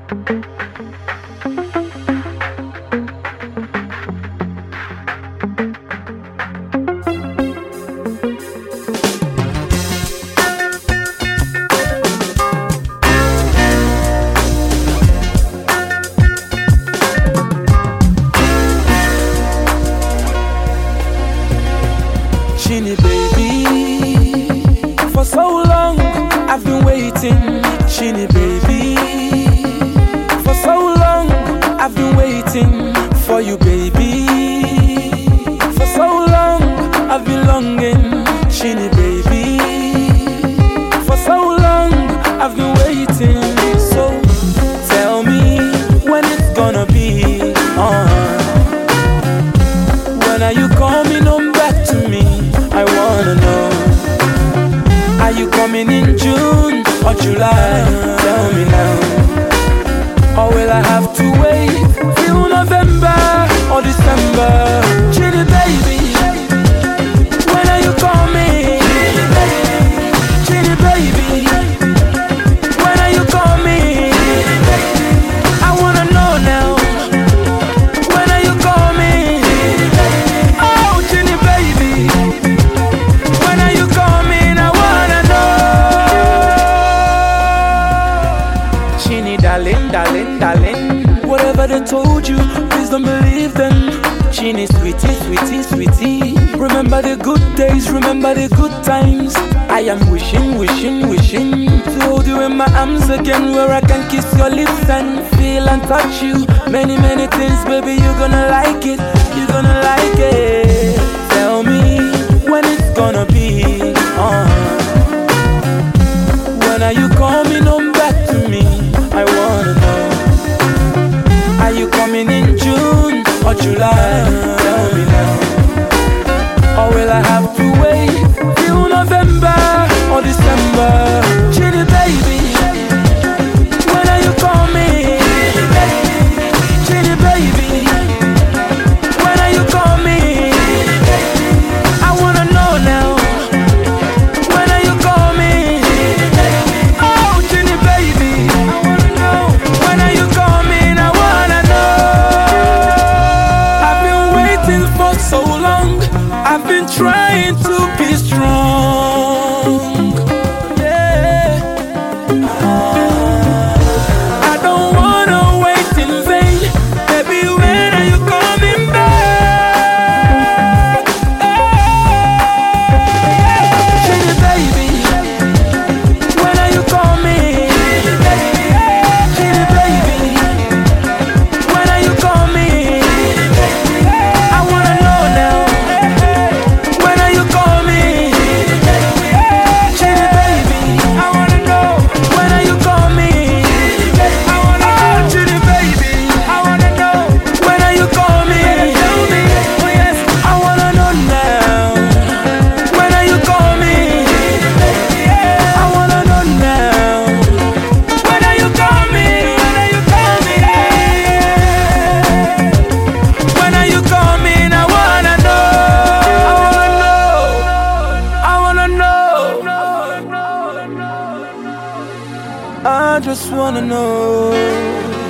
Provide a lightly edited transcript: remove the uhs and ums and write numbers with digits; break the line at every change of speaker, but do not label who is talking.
Chini baby, for so long I've been waiting. Chini baby, for so long I've been waiting for you baby. For so long I've been longing. Chini baby, for so long I've been waiting. So tell me when it's gonna be on. When are you coming home back to me? I wanna know. Are you coming in June or July? Tell me now. Or will I have to wait till November or December? Chini baby, when are you coming? Chini baby, when are you coming? I wanna know now. When are you coming? Oh, Chini baby, when are you coming? I wanna know. Chini darling, darling, darling. Whatever they told you, please don't believe them. Chini sweetie, sweetie, sweetie. Remember the good days, remember the good times. I am wishing, wishing, wishing to hold you in my arms again, where I can kiss your lips and feel and touch you. Many, many things, baby, you're gonna like it. You're gonna like it. Tell me when it's gonna be on. When are you coming home back to me? I wanna know. Are you coming in June or July? Tell me now. Or will I have to wait till November or December? Chini baby, when are you coming? Chini baby, when are you coming? I wanna know now. When are you coming? Oh, Chini baby, I wanna know. When are you coming? I wanna know. I've been waiting for so long. I've been trying to be strong. Yeah. I don't wanna wait in vain. Baby, when are you coming back? Chini baby, when are you coming? Chini baby, when are you coming? I wanna know now. When are you coming? Chini baby, I wanna know. When are you coming? I wanna know. Chini baby, I wanna know. When are you coming? Tell me. Oh yes, I wanna know now. When are you coming? I wanna know now. When are you coming? When are you coming? When are you coming? I wanna know. I wanna know. I just wanna know.